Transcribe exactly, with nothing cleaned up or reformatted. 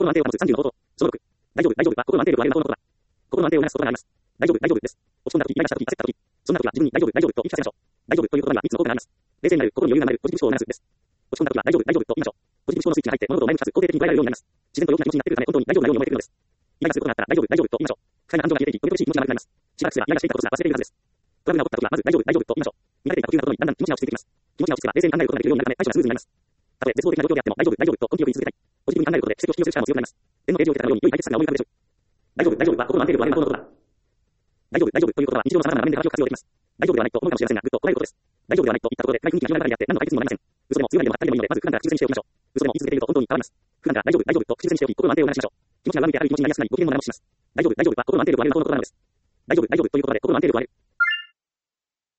心の安定を保つさんじゅうの方法。そのろく。大丈夫、大丈夫は心の安定力を上げる魔法のことだ。心の安定を促すことがあります。大丈夫、大丈夫です。落ち込んだ時、イライラした時、焦った時、そんな時は自分に大丈夫、大丈夫と言い聞かせましょう。大丈夫という言葉にはみっつの効果があります。冷静になる、心に余裕が生まれる、ポジティブ思考を促すです。落ち込んだ時は大丈夫、大丈夫と言いましょう。ポジティブ思考のスイッチが入って物事を前向きかつ肯定的に捉えられるようになります。自然と陽気な気持ちになっているため本当に大丈夫なように思えてくるのです。イライラすることがあったら大丈夫、大丈夫と言いましょう。不快な感情が消えていき、ドキドキしい気持ちが悪くなります。しばらくすればイライラしていたことすら忘れているはずです。トラブルが起こった時はまず大丈夫、大丈夫と言いましょう。乱れていた呼吸が整い、だんだん気持ちが落ち着いてきます。気持ちが落ち着けば冷静に考えることができるようになるため対処がスムーズになります。たとえ絶望的な状況であっても大丈夫、大丈夫と根気よく言い続けたい。ポジティブに考えることで奇跡を引き寄せる力も強くなります。天の啓示を受けたかのように良い解決策が思い浮かぶでしょう。大丈夫、大丈夫は心の安定力を上げる魔法のことだ。大丈夫、大丈夫ということは日常の様々な場面で話を活用できます。大丈夫ではないと思うかもしれませんが、ぐっとこらえることです。大丈夫ではないと言ったところで暗い雰囲気が広がるばかりであって何の解決にもなりません。嘘でも強がりでもはったりでもいいので、まず普段から口癖にしておきましょう。嘘でも言い続けていると本当に変わります。普段から大丈夫、大丈夫と口癖にしておき、心の安定を促しましょう。気持ちが上向いて明るい気持ちになりやすくなり、ご機嫌も長持ちします。大丈夫、大丈夫は心の安定力を上げる魔法のことなのです。大丈夫、大丈夫ということで心の安定力を上げる。